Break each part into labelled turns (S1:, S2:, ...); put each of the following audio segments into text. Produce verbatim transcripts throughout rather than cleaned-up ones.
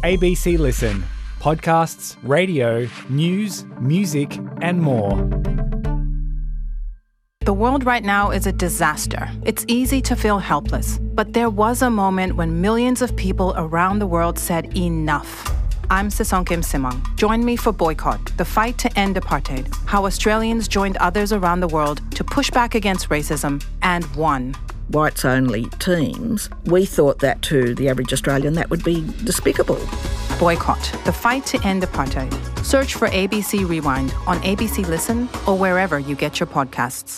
S1: A B C Listen. Podcasts, radio, news, music and more.
S2: The world right now is a disaster. It's easy to feel helpless. But there was a moment when millions of people around the world said enough. I'm Sisonkim Simang. Join me for Boycott, the fight to end apartheid, how Australians joined others around the world to push back against racism and won.
S3: Whites-only teams, we thought that to the average Australian that would be despicable.
S2: Boycott, the fight to end apartheid. Search for A B C Rewind on A B C Listen or wherever you get your podcasts.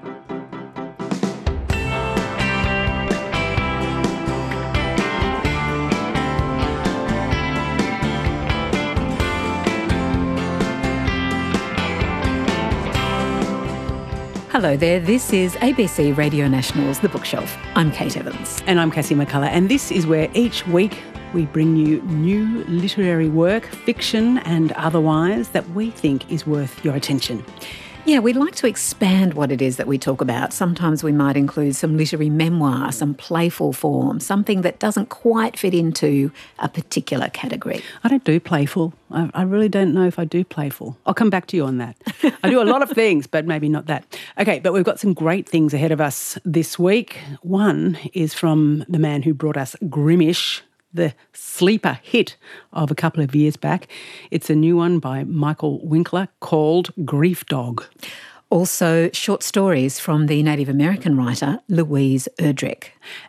S4: Hello there, this is A B C Radio National's The Bookshelf. I'm Kate Evans.
S5: And I'm Cassie McCullough, and this is where each week we bring you new literary work, fiction and otherwise, that we think is worth your attention.
S4: Yeah, we'd like to expand what it is that we talk about. Sometimes we might include some literary memoir, some playful form, something that doesn't quite fit into a particular category.
S5: I don't do playful. I, I really don't know if I do playful. I'll come back to you on that. I do a lot of things, but maybe not that. Okay, but we've got some great things ahead of us this week. One is from the man who brought us Grimish, the sleeper hit of a couple of years back. It's a new one by Michael Winkler called Grief Dog.
S4: Also, short stories from the Native American writer Louise Erdrich.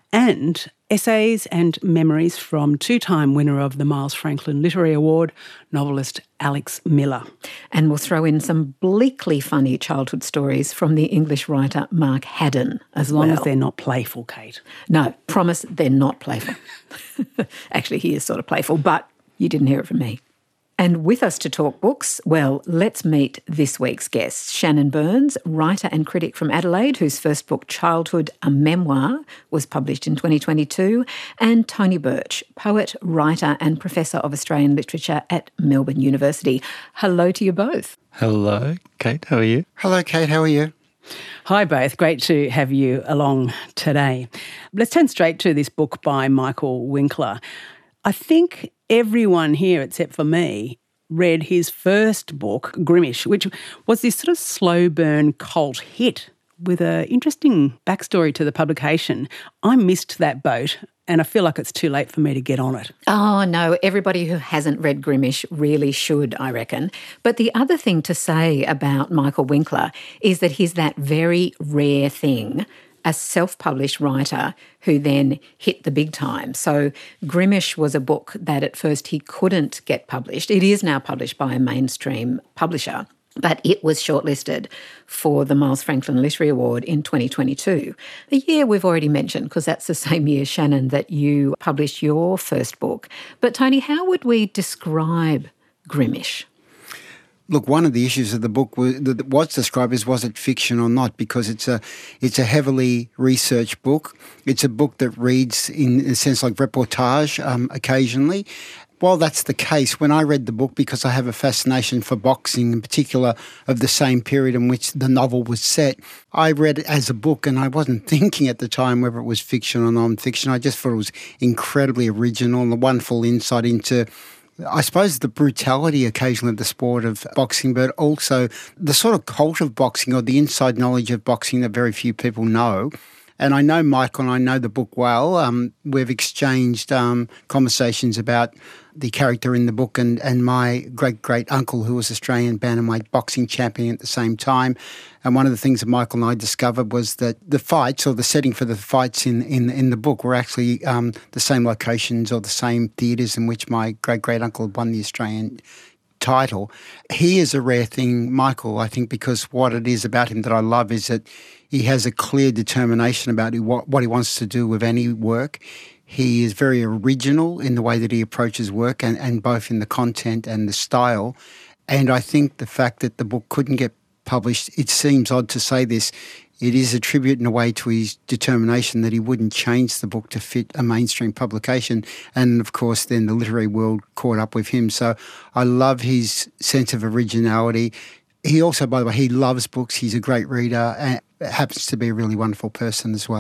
S5: And essays and memories from two-time winner of the Miles Franklin Literary Award, novelist Alex Miller.
S4: And we'll throw in some bleakly funny childhood stories from the English writer Mark Haddon as,
S5: as long
S4: well.
S5: as they're not playful, Kate.
S4: No, promise they're not playful. Actually, he is sort of playful, but you didn't hear it from me. And with us to talk books, well, let's meet this week's guests. Shannon Burns, writer and critic from Adelaide, whose first book, Childhood, a Memoir, was published in twenty twenty-two, and Tony Birch, poet, writer and Professor of Australian Literature at Melbourne University. Hello to you both.
S6: Hello, Kate, how are you?
S7: Hello, Kate, how are you?
S5: Hi both, great to have you along today. Let's turn straight to this book by Michael Winkler. I think everyone here, except for me, read his first book, Grimish, which was this sort of slow burn cult hit with an interesting backstory to the publication. I missed that boat and I feel like it's too late for me to get on it.
S4: Oh, no, everybody who hasn't read Grimish really should, I reckon. But the other thing to say about Michael Winkler is that he's that very rare thing, a self-published writer who then hit the big time. So Grimish was a book that at first he couldn't get published. It is now published by a mainstream publisher, but it was shortlisted for the Miles Franklin Literary Award in twenty twenty-two, a year we've already mentioned because that's the same year, Shannon, that you published your first book. But Tony, how would we describe Grimish?
S7: Look, one of the issues of the book was, that was described is was it fiction or not, because it's a it's a heavily researched book. It's a book that reads in a sense like reportage um, occasionally. While that's the case, when I read the book, because I have a fascination for boxing, in particular of the same period in which the novel was set, I read it as a book and I wasn't thinking at the time whether it was fiction or non-fiction. I just thought it was incredibly original and a wonderful insight into, I suppose, the brutality occasionally of the sport of boxing, but also the sort of cult of boxing or the inside knowledge of boxing that very few people know. And I know Michael and I know the book well. Um, we've exchanged um, conversations about the character in the book and, and my great-great-uncle who was Australian bantamweight boxing champion at the same time. And one of the things that Michael and I discovered was that the fights or the setting for the fights in, in, in the book were actually um, the same locations or the same theatres in which my great-great-uncle won the Australian title. He is a rare thing, Michael, I think, because what it is about him that I love is that he has a clear determination about what, what he wants to do with any work. He is very original in the way that he approaches work and, and both in the content and the style. And I think the fact that the book couldn't get published, it seems odd to say this, it is a tribute in a way to his determination that he wouldn't change the book to fit a mainstream publication. And, of course, then the literary world caught up with him. So I love his sense of originality. He also, by the way, he loves books. He's a great reader and happens to be a really wonderful person as well.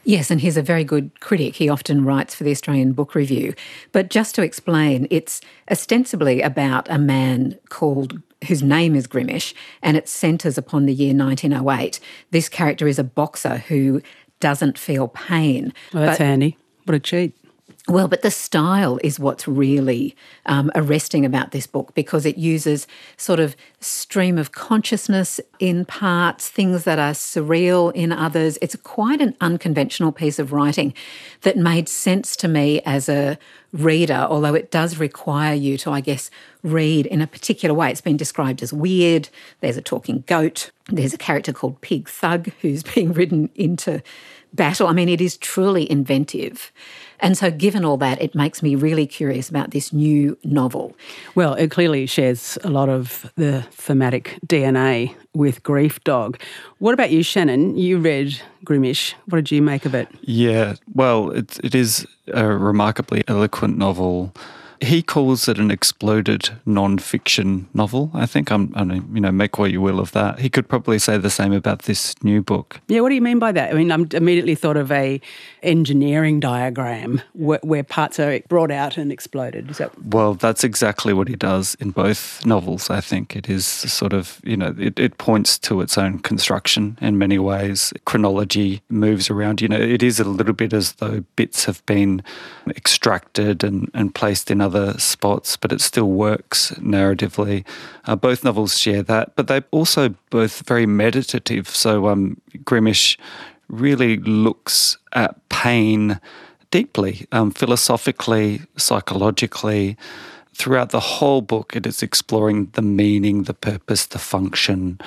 S4: Yes, and he's a very good critic. He often writes for the Australian Book Review. But just to explain, it's ostensibly about a man called whose name is Grimish, and it centres upon the year nineteen oh eight. This character is a boxer who doesn't feel pain.
S5: Well, that's
S4: but,
S5: handy. What a cheat.
S4: Well, but the style is what's really um, arresting about this book, because it uses sort of stream of consciousness in parts, things that are surreal in others. It's quite an unconventional piece of writing that made sense to me as a reader, although it does require you to, I guess, read in a particular way. It's been described as weird. There's a talking goat. There's a character called Pig Thug who's being ridden into battle. I mean, it is truly inventive. And so given all that, it makes me really curious about this new novel.
S5: Well, it clearly shares a lot of the thematic D N A with Grief Dog. What about you, Shannon? You read Grimish. What did you make of it?
S6: Yeah, well, it, it is a remarkably eloquent novel. He calls it an exploded non-fiction novel, I think. I'm, I mean, you know, make what you will of that. He could probably say the same about this new book.
S5: Yeah, what do you mean by that? I mean, I'm immediately thought of a engineering diagram where, where parts are brought out and exploded. Is that...
S6: Well, that's exactly what he does in both novels, I think. It is sort of, you know, it, it points to its own construction in many ways. Chronology moves around. You know, it is a little bit as though bits have been extracted and, and placed in other spots, but it still works narratively. Uh, both novels share that, but they're also both very meditative. So um, Grimish really looks at pain deeply, um, philosophically, psychologically. Throughout the whole book, it is exploring the meaning, the purpose, the function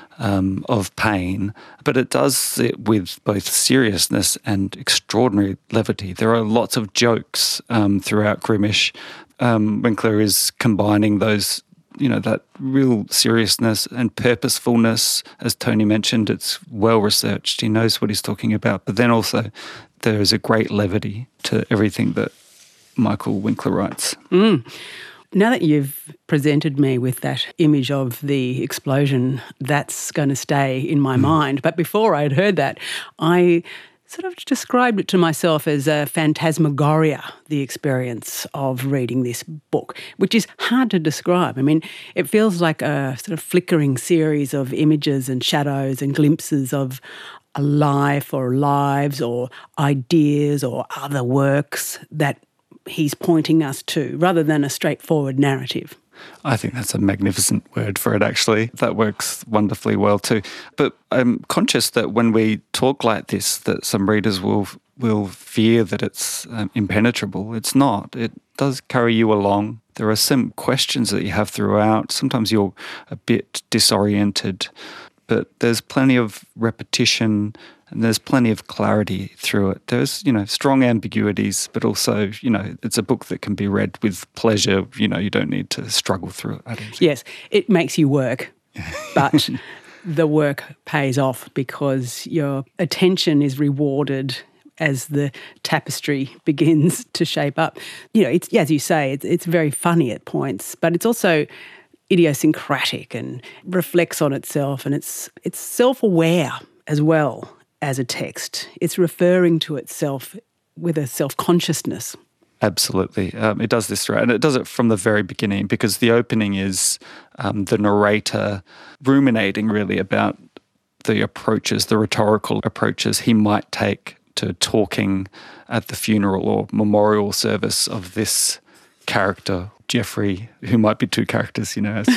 S6: Um, of pain, but it does it with both seriousness and extraordinary levity. There are lots of jokes um, throughout Grimish. Um, Winkler is combining those, you know, that real seriousness and purposefulness. As Tony mentioned, it's well researched. He knows what he's talking about, but then also there is a great levity to everything that Michael Winkler writes.
S5: Mm. Now that you've presented me with that image of the explosion, that's going to stay in my mm. mind. But before I'd heard that, I sort of described it to myself as a phantasmagoria, the experience of reading this book, which is hard to describe. I mean, it feels like a sort of flickering series of images and shadows and glimpses of a life or lives or ideas or other works that he's pointing us to, rather than a straightforward narrative.
S6: I think that's a magnificent word for it, actually. That works wonderfully well too. But I'm conscious that when we talk like this, that some readers will will fear that it's um, impenetrable. It's not. It does carry you along. There are some questions that you have throughout. Sometimes you're a bit disoriented, but there's plenty of repetition and there's plenty of clarity through it. There's, you know, strong ambiguities, but also, you know, it's a book that can be read with pleasure. You know, you don't need to struggle through it, I don't think.
S5: Yes, it makes you work, but the work pays off because your attention is rewarded as the tapestry begins to shape up. You know, it's, as you say, it's, it's very funny at points, but it's also idiosyncratic and reflects on itself, and it's it's self-aware as well as a text. It's referring to itself with a self-consciousness.
S6: Absolutely. Um, it does this throughout, and it does it from the very beginning, because the opening is um, the narrator ruminating really about the approaches, the rhetorical approaches he might take to talking at the funeral or memorial service of this character, Jeffrey, who might be two characters, you know.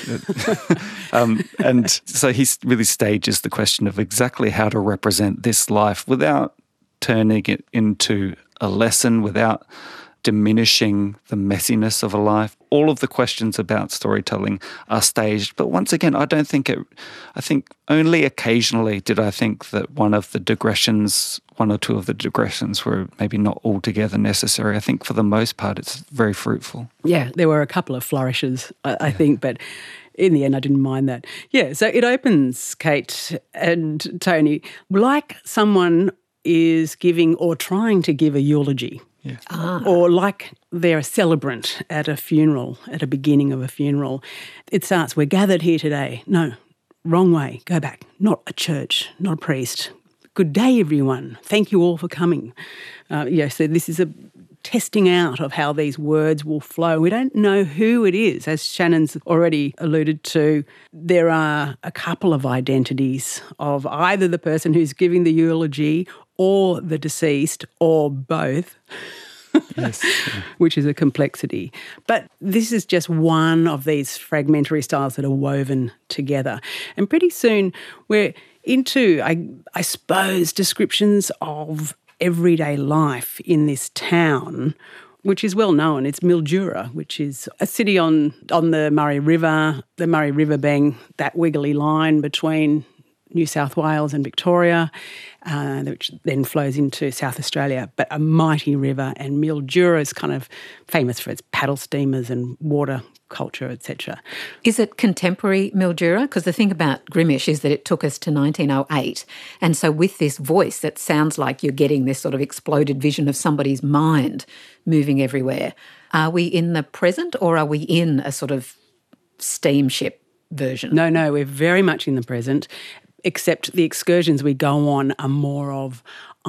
S6: um, and so he really stages the question of exactly how to represent this life without turning it into a lesson, without diminishing the messiness of a life. All of the questions about storytelling are staged. But once again, I don't think it, I think only occasionally did I think that one of the digressions, one or two of the digressions were maybe not altogether necessary. I think for the most part, it's very fruitful.
S5: Yeah, there were a couple of flourishes, I, I yeah. think, but in the end, I didn't mind that. Yeah, so it opens, Kate and Tony, like someone is giving or trying to give a eulogy.
S6: Yeah.
S5: Ah. Or like they're a celebrant at a funeral, at a beginning of a funeral. It starts, we're gathered here today. No, wrong way, go back. Not a church, not a priest. good day, everyone. Thank you all for coming. Uh, yeah, so this is a testing out of how these words will flow. We don't know who it is. As Shannon's already alluded to, there are a couple of identities of either the person who's giving the eulogy or the deceased or both. Yes. Yeah. Which is a complexity. But this is just one of these fragmentary styles that are woven together. And pretty soon we're into, I, I suppose, descriptions of everyday life in this town, which is well known. It's Mildura, which is a city on, on the Murray River, the Murray River being that wiggly line between New South Wales and Victoria, uh, which then flows into South Australia, but a mighty river. And Mildura is kind of famous for its paddle steamers and water culture, et cetera.
S4: Is it contemporary Mildura? Because the thing about Grimish is that it took us to nineteen oh eight. And so with this voice, that sounds like you're getting this sort of exploded vision of somebody's mind moving everywhere. Are we in the present or are we in a sort of steamship version?
S5: No, no, we're very much in the present, except the excursions we go on are more of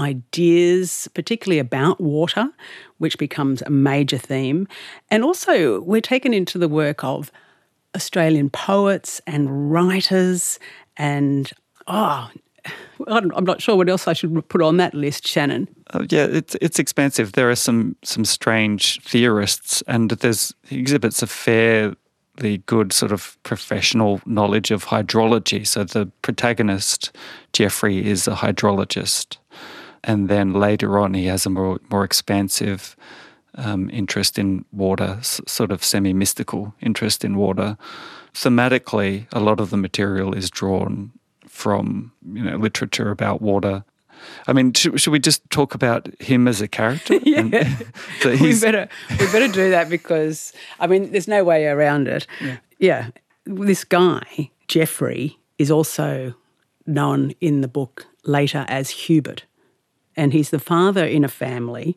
S5: ideas, particularly about water, which becomes a major theme. And also we're taken into the work of Australian poets and writers and, oh, I'm not sure what else I should put on that list, Shannon.
S6: Uh, yeah, it's it's expansive. There are some some strange theorists, and there's he exhibits a fair the good sort of professional knowledge of hydrology. So the protagonist, Geoffrey, is a hydrologist. And then later on he has a more, more expansive um, interest in water, s- sort of semi-mystical interest in water. Thematically, a lot of the material is drawn from, you know, literature about water. I mean, should, should we just talk about him as a character?
S5: Yeah,
S6: and, so
S5: we better we better do that because I mean, there's no way around it. Yeah, yeah. This guy Geoffrey is also known in the book later as Hubert, and he's the father in a family,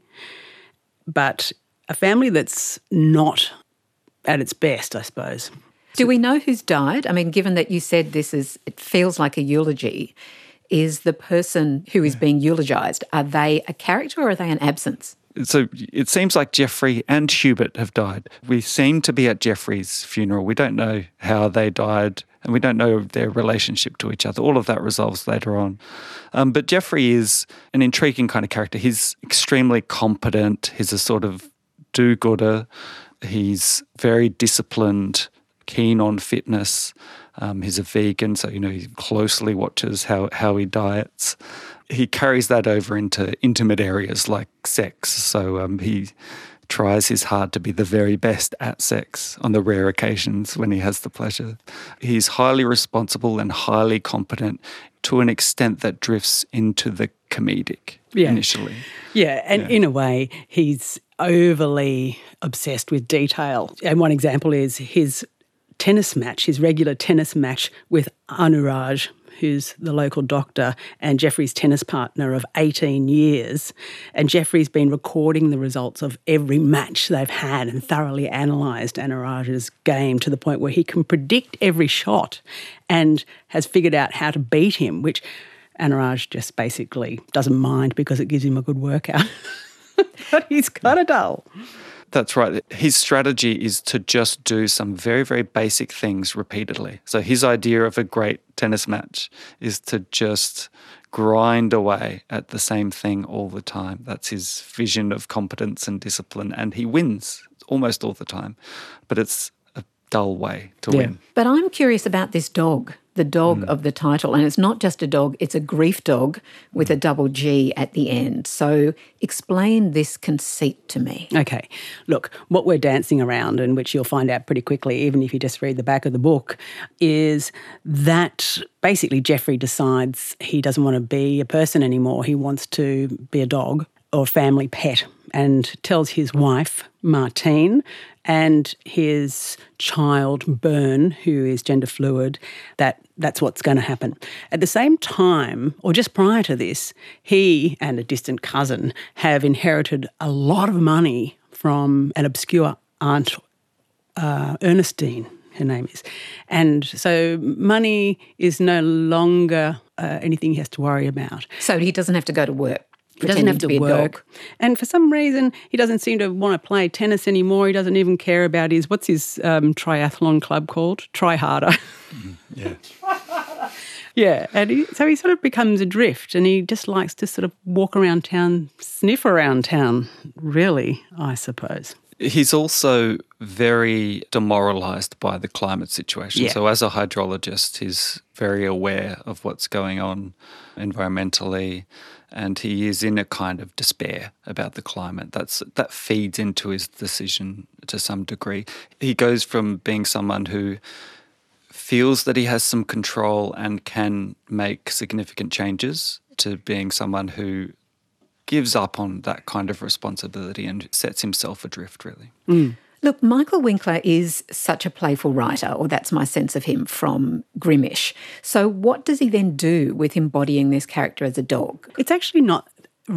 S5: but a family that's not at its best, I suppose.
S4: Do we know who's died? I mean, given that you said this is, it feels like a eulogy. Is the person who is being eulogised, are they a character or are they an absence?
S6: So it seems like Geoffrey and Hubert have died. We seem to be at Geoffrey's funeral. We don't know how they died and we don't know their relationship to each other. All of that resolves later on. Um, but Geoffrey is an intriguing kind of character. He's extremely competent. He's a sort of do-gooder. He's very disciplined, keen on fitness. Um, he's a vegan, so, you know, he closely watches how, how he diets. He carries that over into intimate areas like sex. So um, he tries his hard to be the very best at sex on the rare occasions when he has the pleasure. He's highly responsible and highly competent to an extent that drifts into the comedic
S5: yeah.
S6: initially.
S5: Yeah, and
S6: yeah.
S5: in a way, he's overly obsessed with detail. And one example is his tennis match, his regular tennis match with Anuraj, who's the local doctor and Geoffrey's tennis partner of eighteen years. And Geoffrey's been recording the results of every match they've had and thoroughly analysed Anuraj's game to the point where he can predict every shot and has figured out how to beat him, which Anuraj just basically doesn't mind because it gives him a good workout. But he's kind of dull.
S6: That's right. His strategy is to just do some very, very basic things repeatedly. So his idea of a great tennis match is to just grind away at the same thing all the time. That's his vision of competence and discipline, and he wins almost all the time. But it's a dull way to yeah. win.
S4: But I'm curious about this dog, the dog mm. of the title. And it's not just a dog, it's a grief dog with a double G at the end. So explain this conceit to me.
S5: Okay. Look, what we're dancing around, and which you'll find out pretty quickly, even if you just read the back of the book, is that basically Geoffrey decides he doesn't want to be a person anymore. He wants to be a dog or a family pet, and tells his wife, Martine, and his child, Bern, who is gender fluid, that that's what's going to happen. At the same time, or just prior to this, he and a distant cousin have inherited a lot of money from an obscure aunt, uh, Ernestine, her name is. And so money is no longer uh, anything he has to worry about.
S4: So he doesn't have to go to work.
S5: He doesn't have to,
S4: to be a
S5: work.
S4: dog.
S5: And for some reason, he doesn't seem to want to play tennis anymore. He doesn't even care about his, what's his um, triathlon club called? Try Harder.
S6: Mm, yeah.
S5: Yeah, and he, so he sort of becomes adrift, and he just likes to sort of walk around town, sniff around town, really, I suppose.
S6: He's also very demoralised by the climate situation.
S5: Yeah.
S6: So as a hydrologist, he's very aware of what's going on environmentally, and he is in a kind of despair about the climate. That's that feeds into his decision to some degree. He goes from being someone who feels that he has some control and can make significant changes to being someone who gives up on that kind of responsibility and sets himself adrift, really.
S5: Mm.
S4: Look, Michael Winkler is such a playful writer, or that's my sense of him from Grimish. So what does he then do with embodying this character as a dog?
S5: It's actually not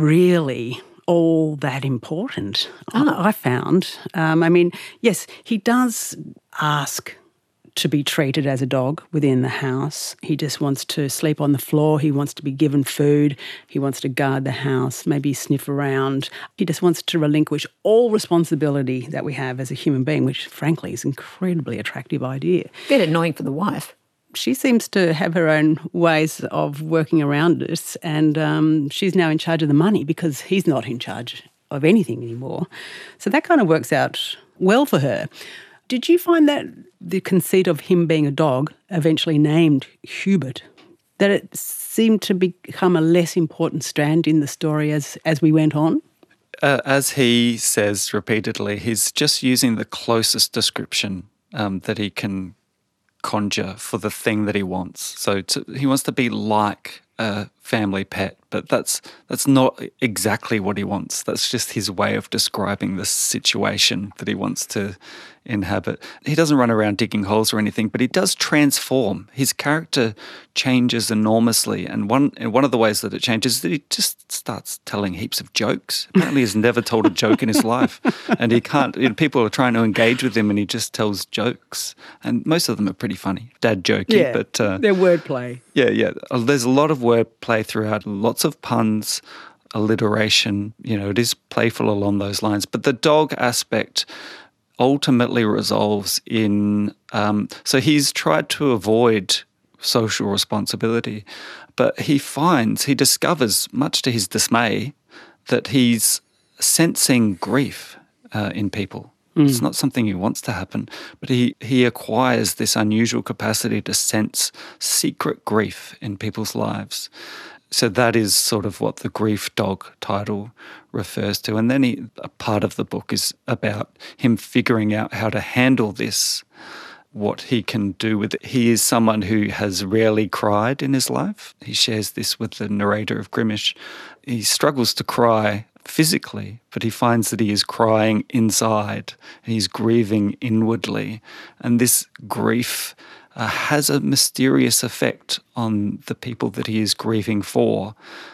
S5: really all that important,
S4: Oh.
S5: I, I found. Um, I mean, yes, he does ask to be treated as a dog within the house. He just wants to sleep on the floor. He wants to be given food. He wants to guard the house, maybe sniff around. He just wants to relinquish all responsibility that we have as a human being, which frankly is an incredibly attractive idea.
S4: Bit annoying for the wife.
S5: She seems to have her own ways of working around it, and um, she's now in charge of the money because he's not in charge of anything anymore. So that kind of works out well for her. Did you find that the conceit of him being a dog, eventually named Hubert, that it seemed to become a less important strand in the story as, as we went on?
S6: Uh, as he says repeatedly, he's just using the closest description um, that he can conjure for the thing that he wants. So to, he wants to be like a family pet, but that's that's not exactly what he wants. That's just his way of describing the situation that he wants to inhabit. He doesn't run around digging holes or anything, but he does transform. His character changes enormously, and one and one of the ways that it changes is that he just starts telling heaps of jokes. Apparently he's never told a joke in his life, and he can't, you know, people are trying to engage with him and he just tells jokes, and most of them are pretty funny, dad jokey,
S5: Yeah,
S6: but uh,
S5: they're wordplay.
S6: yeah, yeah. There's a lot of wordplay throughout, lots of puns, alliteration. You know, it is playful along those lines. But the dog aspect ultimately resolves in... Um, so he's tried to avoid social responsibility, but he finds, he discovers, much to his dismay, that he's sensing grief uh, in people. It's not something he wants to happen, but he, he acquires this unusual capacity to sense secret grief in people's lives. So that is sort of what the grief dog title refers to. And then he, a part of the book is about him figuring out how to handle this, what he can do with it. He is someone who has rarely cried in his life. He shares this with the narrator of Grimish. He struggles to cry physically, but he finds that he is crying inside. He's grieving inwardly. And this grief uh, has a mysterious effect on the people that he is grieving for.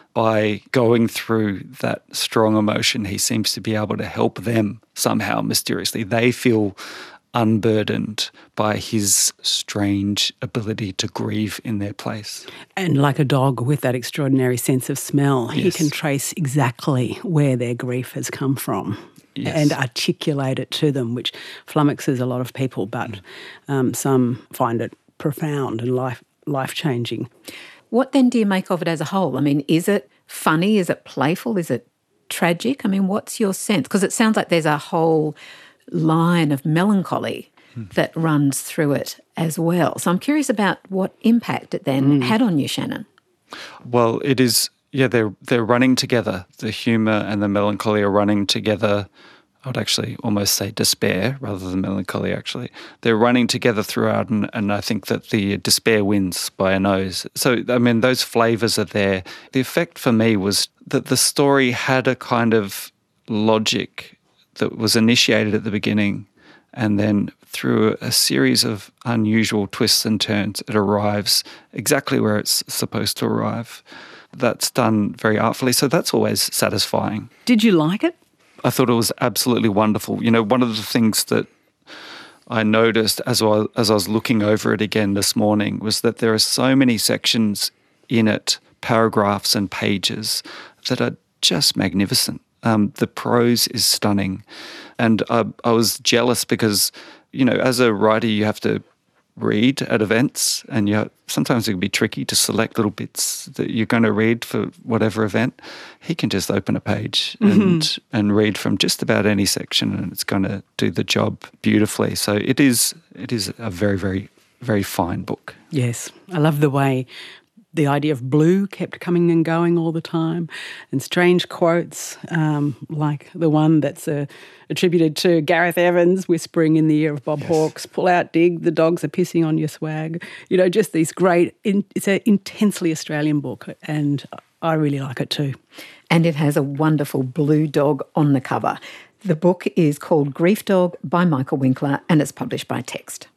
S6: By going through that strong emotion, he seems to be able to help them somehow mysteriously. They feel unburdened by his strange ability to grieve in their place.
S5: And like a dog with that extraordinary sense of smell, he
S6: Yes.
S5: can trace exactly where their grief has come from.
S6: Yes.
S5: And articulate it to them, which flummoxes a lot of people, but um, some find it profound and life life-changing.
S4: What then do you make of it as a whole? I mean, is it funny? Is it playful? Is it tragic? I mean, what's your sense? Because it sounds like there's a whole line of melancholy that runs through it as well. So I'm curious about what impact it then had on you, Shannon.
S6: Well, it is, yeah, they're, they're running together. The humour and the melancholy are running together. I would actually almost say despair rather than melancholy, actually. They're running together throughout, and, and I think that the despair wins by a nose. So, I mean, those flavours are there. The effect for me was that the story had a kind of logic that was initiated at the beginning, and then through a series of unusual twists and turns, it arrives exactly where it's supposed to arrive. That's done very artfully, so that's always satisfying.
S5: Did you like it?
S6: I thought it was absolutely wonderful. You know, one of the things that I noticed as I, as I was looking over it again this morning was that there are so many sections in it paragraphs and pages that are just magnificent. Um, the prose is stunning. And I, I was jealous because, you know, as a writer, you have to read at events, and you sometimes it can be tricky to select little bits that you're going to read for whatever event. He can just open a page mm-hmm. and and read from just about any section, and it's going to do the job beautifully. So it is it is a very, very, very fine book.
S5: Yes, I love the way the idea of blue kept coming and going all the time, and strange quotes um, like the one that's uh, attributed to Gareth Evans whispering in the ear of Bob yes. Hawkes, "Pull out, Dig, the dogs are pissing on your swag." You know, just these great, in, it's an intensely Australian book, and I really like it too.
S4: And it has a wonderful blue dog on the cover. The book is called Grief Dog by Michael Winkler, and it's published by Text.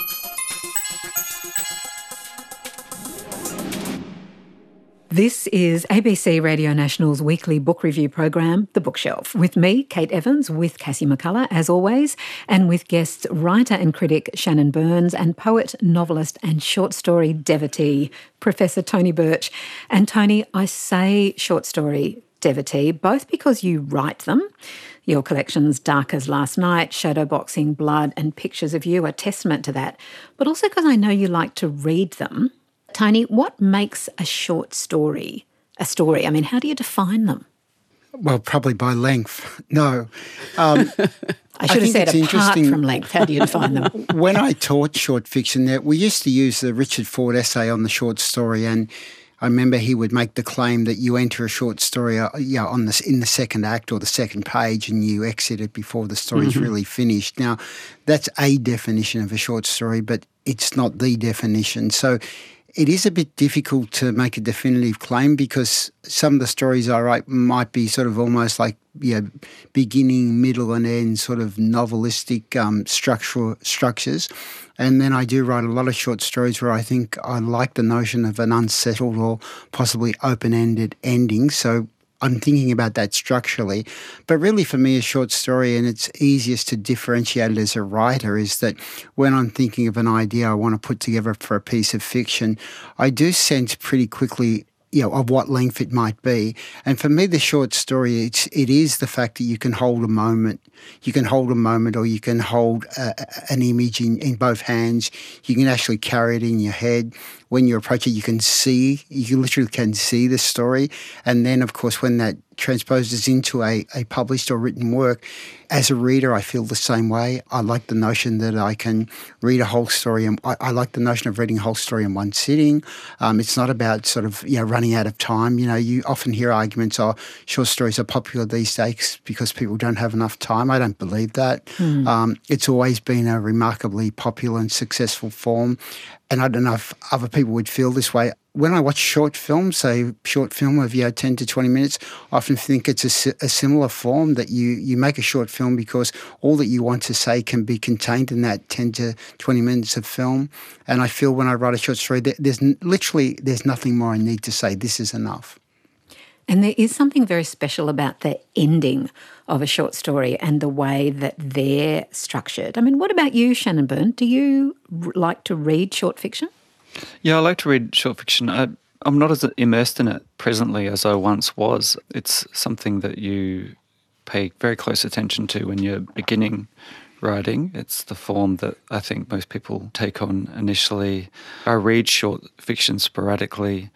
S4: This is A B C Radio National's weekly book review program, The Bookshelf, with me, Kate Evans, with Cassie McCullough, as always, and with guests writer and critic Shannon Burns and poet, novelist and short story devotee, Professor Tony Birch. And Tony, I say short story devotee both because you write them. Your collections, Dark as Last Night, Shadowboxing, Blood and Pictures of You are testament to that, but also because I know you like to read them. Tony, what makes a short story a story? I mean, how do you define them?
S7: Well, probably by length. No. Um,
S4: I should I have said apart from length. How do you define them?
S7: When I taught short fiction, we used to use the Richard Ford essay on the short story, and I remember he would make the claim that you enter a short story uh, yeah, on the, in the second act or the second page, and you exit it before the story's mm-hmm. really finished. Now, that's a definition of a short story, but it's not the definition. So it is a bit difficult to make a definitive claim because some of the stories I write might be sort of almost like, you know, beginning, middle and end sort of novelistic um, structural structures. And then I do write a lot of short stories where I think I like the notion of an unsettled or possibly open-ended ending. So I'm thinking about that structurally. But really for me, a short story, and it's easiest to differentiate it as a writer, is that when I'm thinking of an idea I want to put together for a piece of fiction, I do sense pretty quickly, you know, of what length it might be. And for me, the short story, it's, it is the fact that you can hold a moment. You can hold a moment or you can hold a, an image in, in both hands. You can actually carry it in your head. When you approach it, you can see, you literally can see the story. And then, of course, when that transposes into a, a published or written work, as a reader, I feel the same way. I like the notion that I can read a whole story, and I, I like the notion of reading a whole story in one sitting. Um, it's not about sort of, you know, running out of time. You know, you often hear arguments, oh, short stories are popular these days because people don't have enough time. I don't believe that. Mm. Um, it's always been a remarkably popular and successful form. And I don't know if other people would feel this way. When I watch short films, say short film of, you know, ten to twenty minutes, I often think it's a, a similar form, that you, you make a short film because all that you want to say can be contained in that ten to twenty minutes of film. And I feel when I write a short story, there's literally, there's nothing more I need to say. This is enough.
S4: And there is something very special about the ending of a short story and the way that they're structured. I mean, what about you, Shannon Byrne? Do you r- like to read short fiction?
S6: Yeah, I like to read short fiction. I, I'm not as immersed in it presently as I once was. It's something that you pay very close attention to when you're beginning writing. It's the form that I think most people take on initially. I read short fiction sporadically.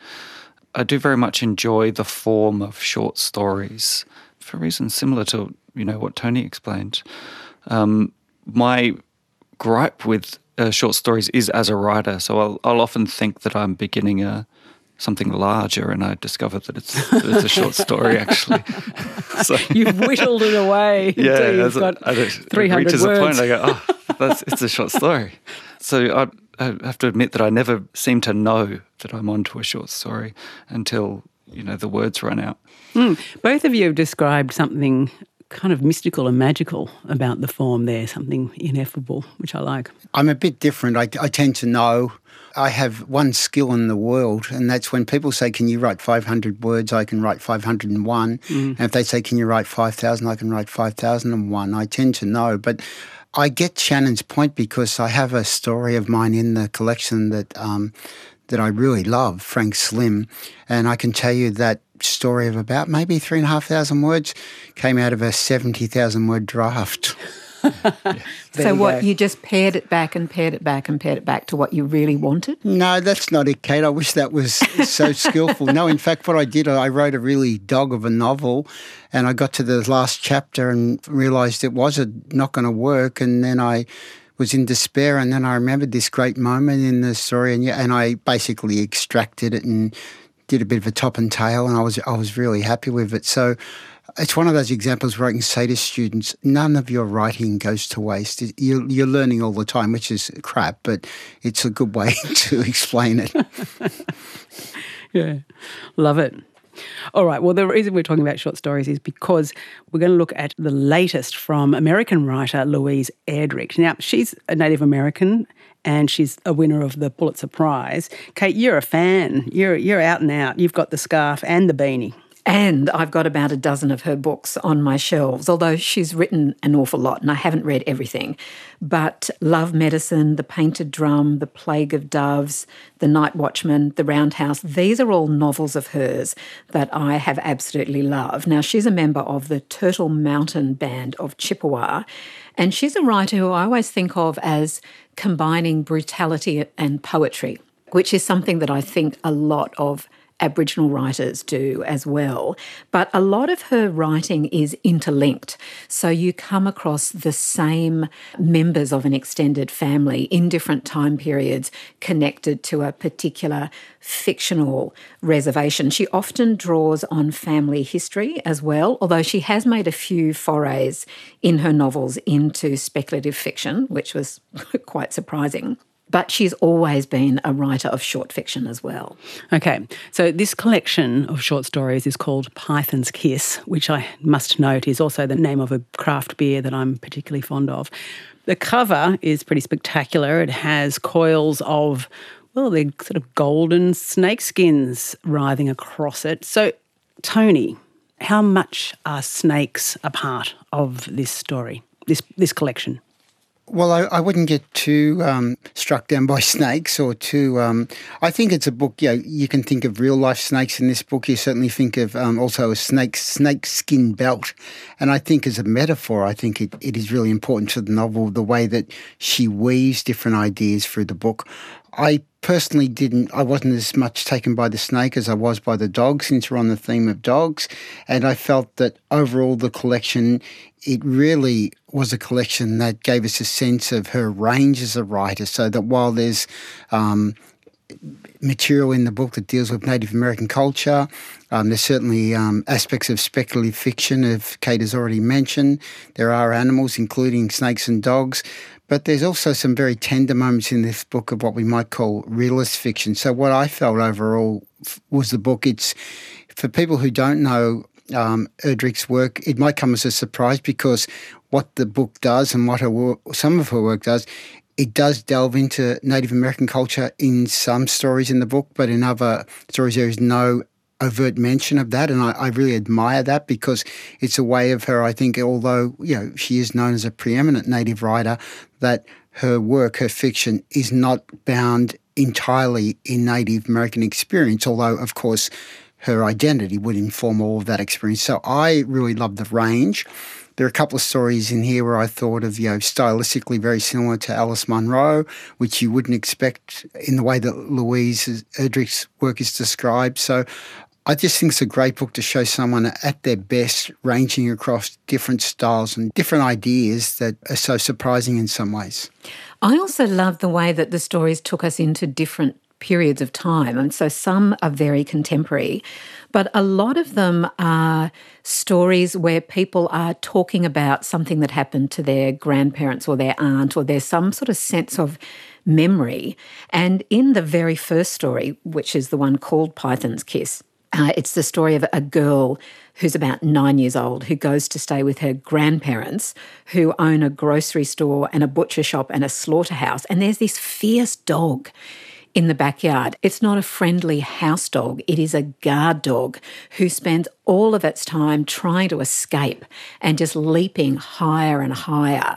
S6: I do very much enjoy the form of short stories for reasons similar to, you know, what Tony explained. Um, my gripe with uh, short stories is as a writer, so I'll, I'll often think that I'm beginning a something larger, and I discover that it's, that it's a short story actually. So,
S5: you've whittled it away.
S6: Yeah,
S5: until you've got
S6: a,
S5: three hundred
S6: it reaches
S5: words.
S6: a point I go, oh, that's, it's a short story. So I, I have to admit that I never seem to know that I'm onto a short story until, you know, the words run out.
S5: Mm. Both of you have described something kind of mystical and magical about the form there, something ineffable, which I like.
S7: I'm a bit different. I, I tend to know. I have one skill in the world, and that's when people say, can you write five hundred words, I can write five hundred one. Mm. And if they say, can you write five thousand, I can write five thousand one. I tend to know. But I get Shannon's point because I have a story of mine in the collection that um, that I really love, Frank Slim. And I can tell you that story of about maybe three and a half thousand words came out of a seventy thousand word draft.
S4: So
S5: you
S4: what,
S5: go.
S4: you just pared it back and pared it back and pared it back to what you really wanted?
S7: No, that's not it, Kate. I wish that was so skillful. No, in fact, what I did, I wrote a really dog of a novel, and I got to the last chapter and realised it was not going to work, and then I was in despair, and then I remembered this great moment in the story, and yeah, and I basically extracted it and did a bit of a top and tail, and I was I was really happy with it. So it's one of those examples where I can say to students, none of your writing goes to waste. You're, you're learning all the time, which is crap, but it's a good way to explain it.
S5: Yeah, love it. All right, well, the reason we're talking about short stories is because we're going to look at the latest from American writer Louise Erdrich. Now, she's a Native American and she's a winner of the Pulitzer Prize. Kate, you're a fan. You're, you're out and out. You've got the scarf and the beanie.
S4: And I've got about a dozen of her books on my shelves, although she's written an awful lot and I haven't read everything. But Love Medicine, The Painted Drum, The Plague of Doves, The Night Watchman, The Roundhouse, these are all novels of hers that I have absolutely loved. Now, she's a member of the Turtle Mountain Band of Chippewa, and she's a writer who I always think of as combining brutality and poetry, which is something that I think a lot of Aboriginal writers do as well. But a lot of her writing is interlinked. So you come across the same members of an extended family in different time periods connected to a particular fictional reservation. She often draws on family history as well, although she has made a few forays in her novels into speculative fiction, which was quite surprising. But she's always been a writer of short fiction as well.
S5: Okay, so this collection of short stories is called Python's Kiss, which I must note is also the name of a craft beer that I'm particularly fond of. The cover is pretty spectacular. It has coils of, well, they're sort of golden snake skins writhing across it. So, Tony, how much are snakes a part of this story, this this collection?
S7: Well, I, I wouldn't get too um, struck down by snakes or too... Um, I think it's a book, you know, you can think of real-life snakes in this book. You certainly think of um, also a snake, snake skin belt. And I think as a metaphor, I think it, it is really important to the novel, the way that she weaves different ideas through the book. I personally didn't, I wasn't as much taken by the snake as I was by the dog, since we're on the theme of dogs. And I felt that overall the collection, it really was a collection that gave us a sense of her range as a writer, so that while there's um, material in the book that deals with Native American culture, um, there's certainly um, aspects of speculative fiction, as Kate has already mentioned. There are animals, including snakes and dogs. But there's also some very tender moments in this book of what we might call realist fiction. So what I felt overall was the book, it's for people who don't know um, Erdrich's work, it might come as a surprise, because what the book does and what her work, some of her work does, it does delve into Native American culture in some stories in the book, but in other stories there is no overt mention of that, and I, I really admire that, because it's a way of her, I think, although, you know, she is known as a preeminent Native writer, that her work, her fiction, is not bound entirely in Native American experience, although, of course, her identity would inform all of that experience. So I really love the range. There are a couple of stories in here where I thought of, you know, stylistically very similar to Alice Munro, which you wouldn't expect in the way that Louise Erdrich's work is described. So I just think it's a great book to show someone at their best, ranging across different styles and different ideas that are so surprising in some ways.
S4: I also love the way that the stories took us into different periods of time. And so some are very contemporary, but a lot of them are stories where people are talking about something that happened to their grandparents or their aunt, or there's some sort of sense of memory. And in the very first story, which is the one called Python's Kiss, Uh, it's the story of a girl who's about nine years old who goes to stay with her grandparents, who own a grocery store and a butcher shop and a slaughterhouse. And there's this fierce dog in the backyard. It's not a friendly house dog. It is a guard dog who spends all of its time trying to escape and just leaping higher and higher.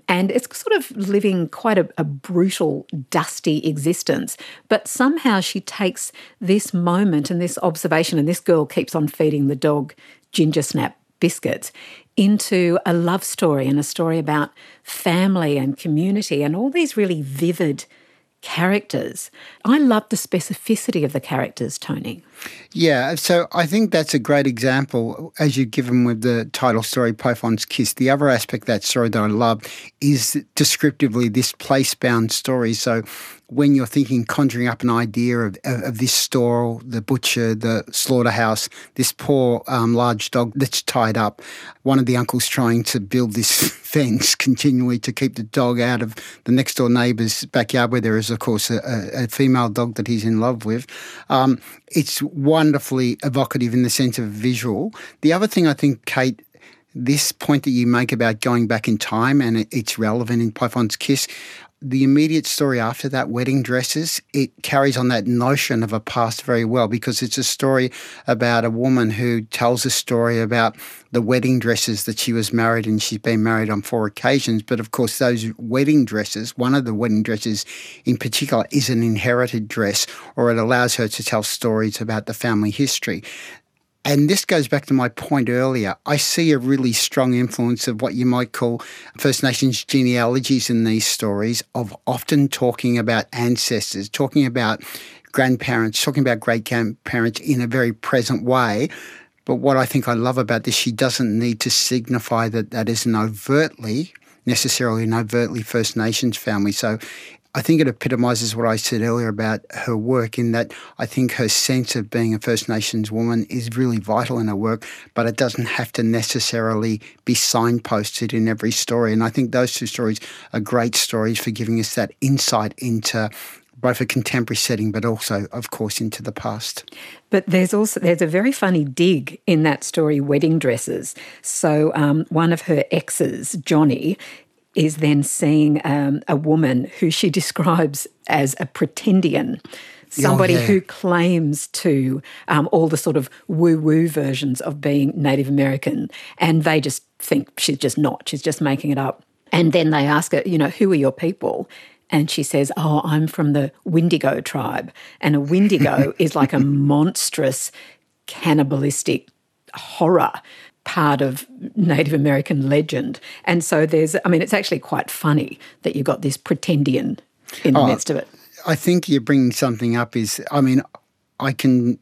S4: And it's sort of living quite a, a brutal, dusty existence. But somehow she takes this moment and this observation, and this girl keeps on feeding the dog ginger snap biscuits, into a love story and a story about family and community and all these really vivid characters. I love the specificity of the characters, Tony.
S7: Yeah, so I think that's a great example, as you've given with the title story, Python's Kiss. The other aspect of that story that I love is descriptively this place-bound story. So when you're thinking, conjuring up an idea of, of, of this store, the butcher, the slaughterhouse, this poor um, large dog that's tied up, one of the uncles trying to build this fence continually to keep the dog out of the next door neighbour's backyard, where there is, of course, a, a female dog that he's in love with. Um, it's wonderfully evocative in the sense of visual. The other thing I think, Kate, this point that you make about going back in time, and it, it's relevant in Python's Kiss, the immediate story after that, Wedding Dresses, it carries on that notion of a past very well, because it's a story about a woman who tells a story about the wedding dresses that she was married, and she's been married on four occasions. But of course, those wedding dresses, one of the wedding dresses in particular, is an inherited dress, or it allows her to tell stories about the family history. And this goes back to my point earlier. I see a really strong influence of what you might call First Nations genealogies in these stories, of often talking about ancestors, talking about grandparents, talking about great-grandparents in a very present way. But what I think I love about this, she doesn't need to signify that that is an overtly, necessarily an overtly First Nations family. So I think it epitomises what I said earlier about her work, in that I think her sense of being a First Nations woman is really vital in her work, but it doesn't have to necessarily be signposted in every story. And I think those two stories are great stories for giving us that insight into both a contemporary setting, but also, of course, into the past.
S4: But there's also there's a very funny dig in that story, Wedding Dresses. So um, one of her exes, Johnny, is then seeing um, a woman who she describes as a pretendian, somebody
S7: oh, yeah.
S4: who claims to um, all the sort of woo-woo versions of being Native American, and they just think she's just not, she's just making it up. And then they ask her, you know, who are your people? And she says, oh, I'm from the Wendigo tribe. And a Wendigo is like a monstrous, cannibalistic horror part of Native American legend. And so there's, I mean, it's actually quite funny that you've got this pretendian in the
S7: oh,
S4: midst of it.
S7: I think you're bringing something up is, I mean, I can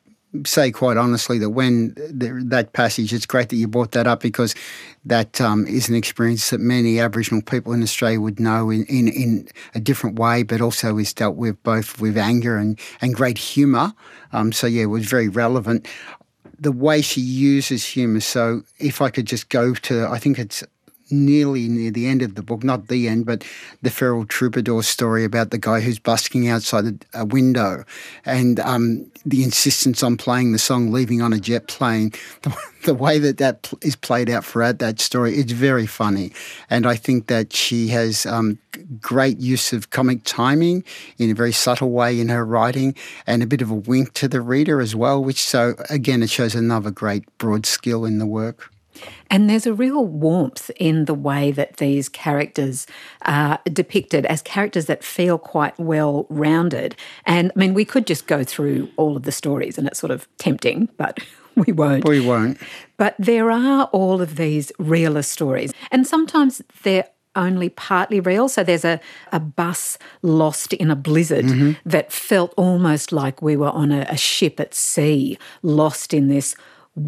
S7: say quite honestly that when the, that passage, it's great that you brought that up, because that um, is an experience that many Aboriginal people in Australia would know in, in, in a different way, but also is dealt with both with anger and, and great humour. Um, so, yeah, it was very relevant. The way she uses humour, so if I could just go to, I think it's nearly near the end of the book, not the end, but the Feral Troubadour story about the guy who's busking outside a window, and um, the insistence on playing the song Leaving on a Jet Plane, the, the way that that is played out throughout that story, it's very funny. And I think that she has um, great use of comic timing in a very subtle way in her writing, and a bit of a wink to the reader as well, which, so again, it shows another great broad skill in the work.
S4: And there's a real warmth in the way that these characters are depicted as characters that feel quite well-rounded. And, I mean, we could just go through all of the stories, and it's sort of tempting, but we won't.
S7: We won't.
S4: But there are all of these realist stories, and sometimes they're only partly real. So there's a, a bus lost in a blizzard mm-hmm. that felt almost like we were on a, a ship at sea, lost in this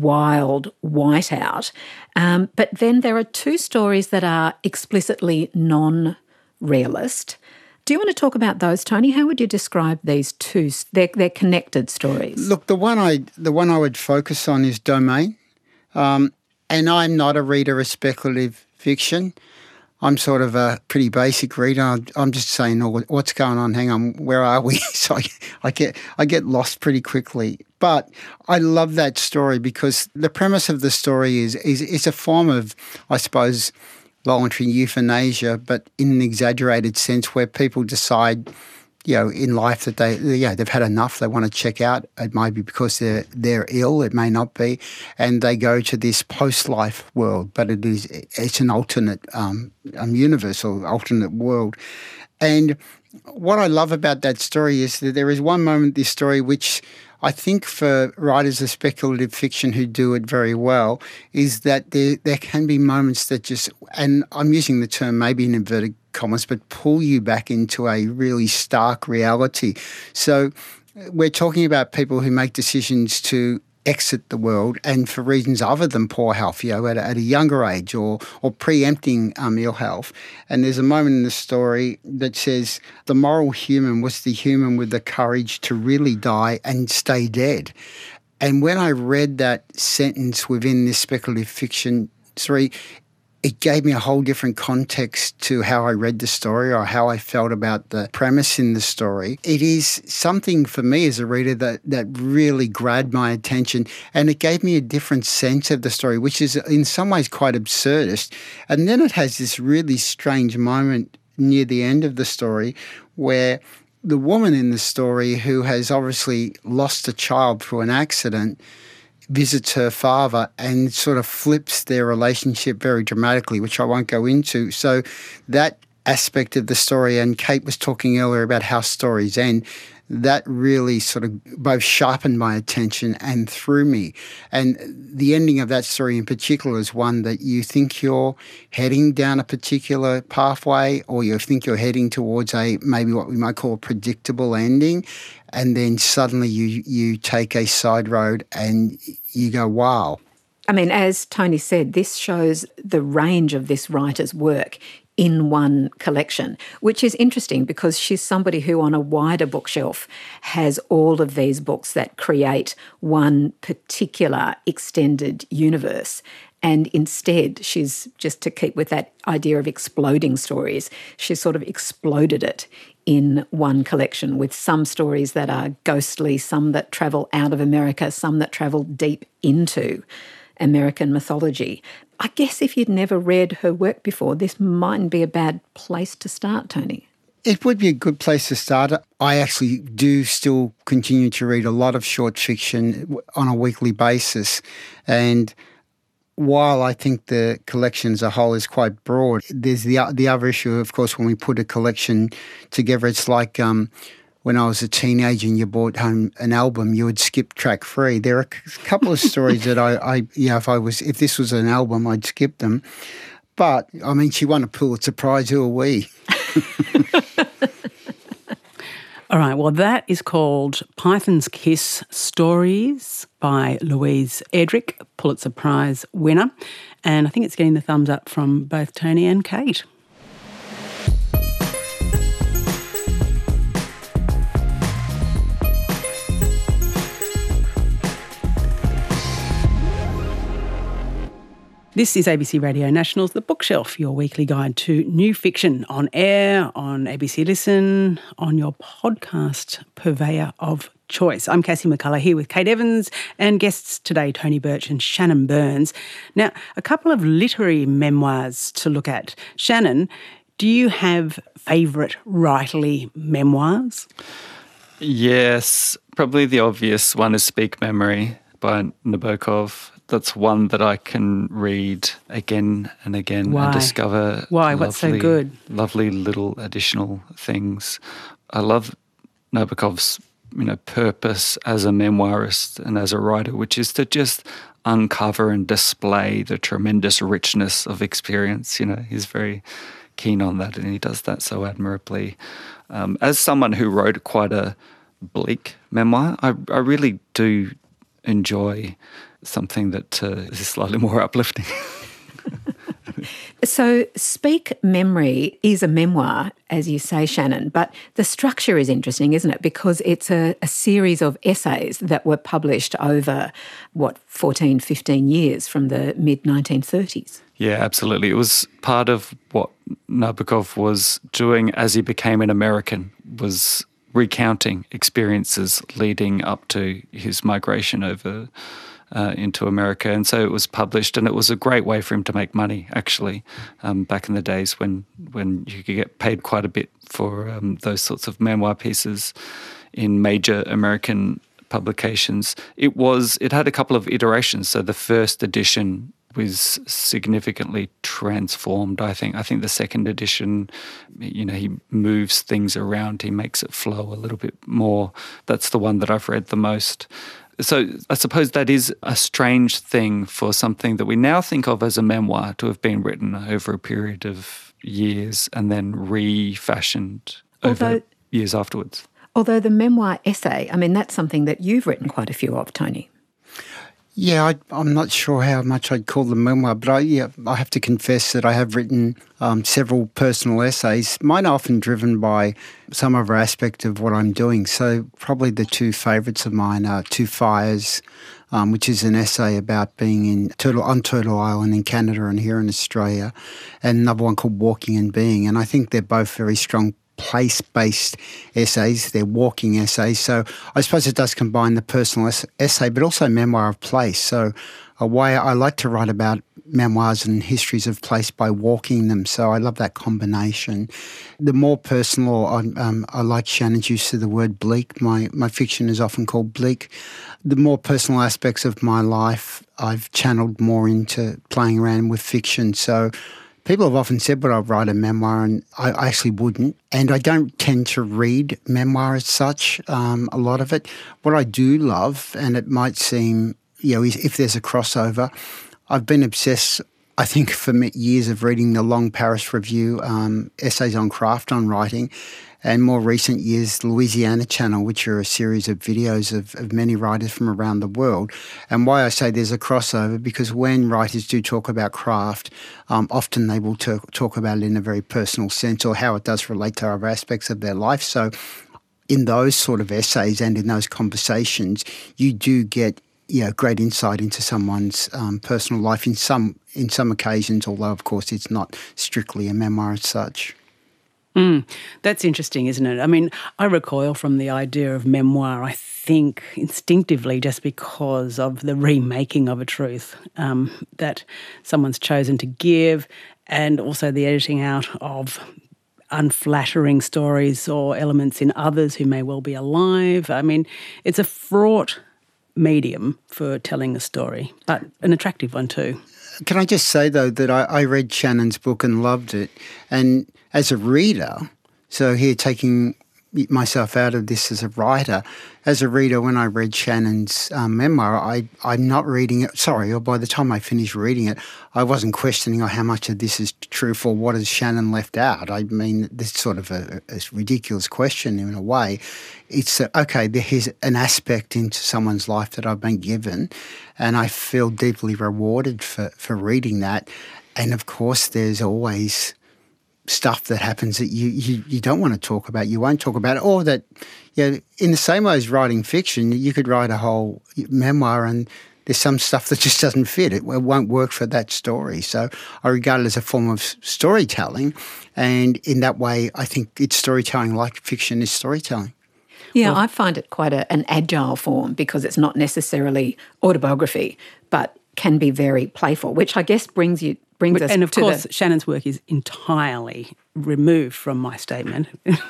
S4: wild whiteout. Um, but then there are two stories that are explicitly non-realist. Do you want to talk about those, Tony? How would you describe these two? They're, they're connected stories.
S7: Look, the one I the one I would focus on is Domain. Um, and I'm not a reader of speculative fiction. I'm sort of a pretty basic reader. I'm, I'm just saying, oh, what's going on? Hang on, where are we? So I, I get I get lost pretty quickly. But I love that story because the premise of the story is is is a form of, I suppose, voluntary euthanasia, but in an exaggerated sense, where people decide, you know, in life that they, yeah, they've had enough. They want to check out. It might be because they're they're ill. It may not be, and they go to this post-life world. But it is it's an alternate um, um, universe or alternate world. And what I love about that story is that there is one moment in this story which I think for writers of speculative fiction who do it very well is that there there can be moments that just, and I'm using the term maybe in inverted commas, but pull you back into a really stark reality. So we're talking about people who make decisions to exit the world and for reasons other than poor health, you know, at a, at a younger age or or preempting um, ill health. And there's a moment in the story that says the moral human was the human with the courage to really die and stay dead. And when I read that sentence within this speculative fiction story, it gave me a whole different context to how I read the story or how I felt about the premise in the story. It is something for me as a reader that, that really grabbed my attention, and it gave me a different sense of the story, which is in some ways quite absurdist. And then it has this really strange moment near the end of the story where the woman in the story, who has obviously lost a child through an accident, visits her father and sort of flips their relationship very dramatically, which I won't go into. So that aspect of the story, and Kate was talking earlier about how stories end, that really sort of both sharpened my attention and threw me. And the ending of that story in particular is one that you think you're heading down a particular pathway, or you think you're heading towards a maybe what we might call a predictable ending, and then suddenly you you take a side road and you go, wow.
S4: I mean, as Tony said, this shows the range of this writer's work in one collection, which is interesting because she's somebody who on a wider bookshelf has all of these books that create one particular extended universe. And instead, she's, just to keep with that idea of exploding stories, she's sort of exploded it in one collection with some stories that are ghostly, some that travel out of America, some that travel deep into American mythology. I guess if you'd never read her work before, this mightn't be a bad place to start, Tony.
S7: It would be a good place to start. I actually do still continue to read a lot of short fiction on a weekly basis. And while I think the collection as a whole is quite broad, there's the the other issue, of course, when we put a collection together, it's like um, when I was a teenager and you brought home an album, you would skip track three. There are a couple of stories that I, I, you know, if I was, if this was an album, I'd skip them. But I mean, she won a Pulitzer Prize. Who are we?
S5: All right, well, that is called Python's Kiss Stories by Louise Erdrich, Pulitzer Prize winner. And I think it's getting the thumbs up from both Tony and Kate. This is A B C Radio National's The Bookshelf, your weekly guide to new fiction on air, on A B C Listen, on your podcast purveyor of choice. I'm Cassie McCullough here with Kate Evans and guests today, Tony Birch and Shannon Burns. Now, a couple of literary memoirs to look at. Shannon, do you have favourite writerly memoirs?
S6: Yes, probably the obvious one is Speak Memory by Nabokov. That's one that I can read again and again
S5: Why?
S6: and discover
S5: Why?
S6: Lovely,
S5: What's so good?
S6: Lovely little additional things. I love Nabokov's, you know, purpose as a memoirist and as a writer, which is to just uncover and display the tremendous richness of experience. You know, he's very keen on that, and he does that so admirably. Um, as someone who wrote quite a bleak memoir, I, I really do enjoy something that uh, is slightly more uplifting.
S4: So Speak Memory is a memoir, as you say, Shannon, but the structure is interesting, isn't it? Because it's a, a series of essays that were published over, what, fourteen, fifteen years from the mid nineteen thirties.
S6: Yeah, absolutely. It was part of what Nabokov was doing as he became an American, was recounting experiences leading up to his migration over uh, into America. And so it was published, and it was a great way for him to make money, actually, um, back in the days when, when you could get paid quite a bit for um, those sorts of memoir pieces in major American publications. It was, it had a couple of iterations. So the first edition was significantly transformed, I think. I think the second edition, you know, he moves things around, he makes it flow a little bit more. That's the one that I've read the most. So I suppose that is a strange thing for something that we now think of as a memoir to have been written over a period of years and then refashioned
S4: Although,
S6: over years afterwards.
S4: Although the memoir essay, I mean, that's something that you've written quite a few of, Tony.
S7: Yeah, I, I'm not sure how much I'd call them memoir, but I, yeah, I have to confess that I have written um, several personal essays. Mine are often driven by some other aspect of what I'm doing. So probably the two favourites of mine are Two Fires, um, which is an essay about being in Turtle on Turtle Island in Canada and here in Australia, and another one called Walking and Being. And I think they're both very strong place-based essays. They're walking essays. So I suppose it does combine the personal essay, but also memoir of place. So a way I like to write about memoirs and histories of place by walking them. So I love that combination. The more personal, I, um, I like Shannon's use of the word bleak. My, my fiction is often called bleak. The more personal aspects of my life, I've channeled more into playing around with fiction. So people have often said, "But I'll write a memoir," and I actually wouldn't. And I don't tend to read memoir as such, um, a lot of it. What I do love, and it might seem, you know, if there's a crossover, I've been obsessed, I think, for years of reading the Long Paris Review, um, essays on craft, on writing, and more recent years, the Louisiana Channel, which are a series of videos of, of many writers from around the world. And why I say there's a crossover, because when writers do talk about craft, um, often they will t- talk about it in a very personal sense, or how it does relate to other aspects of their life. So in those sort of essays and in those conversations, you do get, you know, great insight into someone's um, personal life in some in some occasions, although, of course, it's not strictly a memoir as such.
S5: Mm, that's interesting, isn't it? I mean, I recoil from the idea of memoir, I think, instinctively, just because of the remaking of a truth um, that someone's chosen to give, and also the editing out of unflattering stories or elements in others who may well be alive. I mean, it's a fraught medium for telling a story, but an attractive one too.
S7: Can I just say, though, that I, I read Shannon's book and loved it. And as a reader, so here taking myself out of this as a writer, as a reader, when I read Shannon's um, memoir, I, I'm not reading it, sorry, or by the time I finished reading it, I wasn't questioning, oh, how much of this is truth or what has Shannon left out. I mean, this is sort of a, a ridiculous question in a way. It's, a, okay, here's an aspect into someone's life that I've been given, and I feel deeply rewarded for, for reading that. And, of course, there's always stuff that happens that you, you, you don't want to talk about, you won't talk about it, or that, you know, in the same way as writing fiction, you could write a whole memoir and there's some stuff that just doesn't fit. It won't work for that story. So I regard it as a form of storytelling, and in that way I think it's storytelling like fiction is storytelling.
S4: Yeah, well, I find it quite a, an agile form, because it's not necessarily autobiography, but can be very playful, which I guess brings you brings us
S5: and of
S4: to
S5: course
S4: the...
S5: Shannon's work is entirely removed from my statement.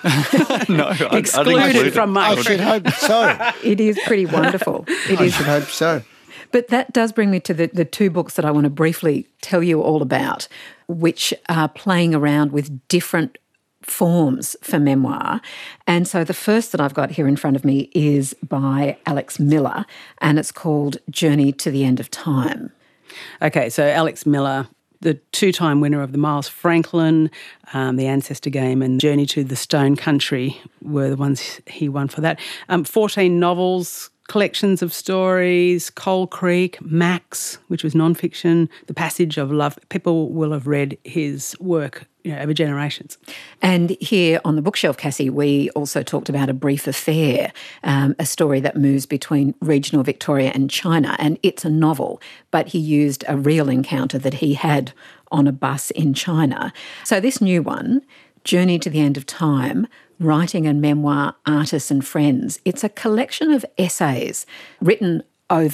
S6: No,
S5: excluded
S6: I,
S5: from my
S7: I should hope so.
S4: It is pretty wonderful. It
S7: I
S4: is.
S7: should hope so.
S4: But that does bring me to the, the two books that I want to briefly tell you all about, which are playing around with different forms for memoir. And so the first that I've got here in front of me is by Alex Miller, and it's called Journey to the End of Time.
S5: Okay, so Alex Miller, the two-time winner of the Miles Franklin, um, the Ancestor Game, and Journey to the Stone Country were the ones he won for that. Um, fourteen novels, collections of stories, Coal Creek, Max, which was non-fiction, The Passage of Love. People will have read his work, you know, over generations.
S4: And here on the bookshelf, Cassie, we also talked about A Brief Affair, um, a story that moves between regional Victoria and China. And it's a novel, but he used a real encounter that he had on a bus in China. So this new one, Journey to the End of Time, Writing and Memoir, Artists and Friends. It's a collection of essays written over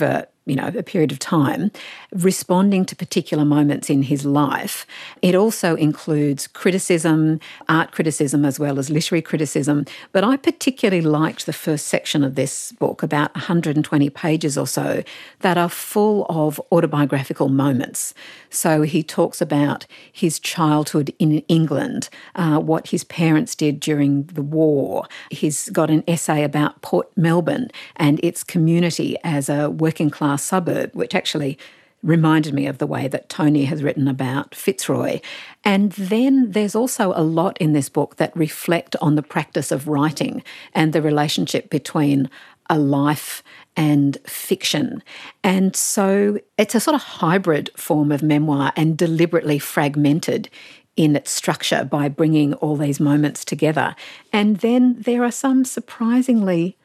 S4: you know, a period of time, responding to particular moments in his life. It also includes criticism, art criticism, as well as literary criticism. But I particularly liked the first section of this book, about one hundred twenty pages or so, that are full of autobiographical moments. So he talks about his childhood in England, uh, what his parents did during the war. He's got an essay about Port Melbourne and its community as a working class suburb, which actually reminded me of the way that Tony has written about Fitzroy. And then there's also a lot in this book that reflect on the practice of writing and the relationship between a life and fiction. And so it's a sort of hybrid form of memoir and deliberately fragmented in its structure by bringing all these moments together. And then there are some surprisingly